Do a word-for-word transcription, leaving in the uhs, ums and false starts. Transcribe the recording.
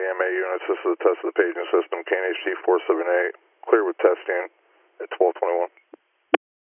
M A units. This is the test of the paging system. K N H T four seven eight. Clear with testing at twelve twenty-one.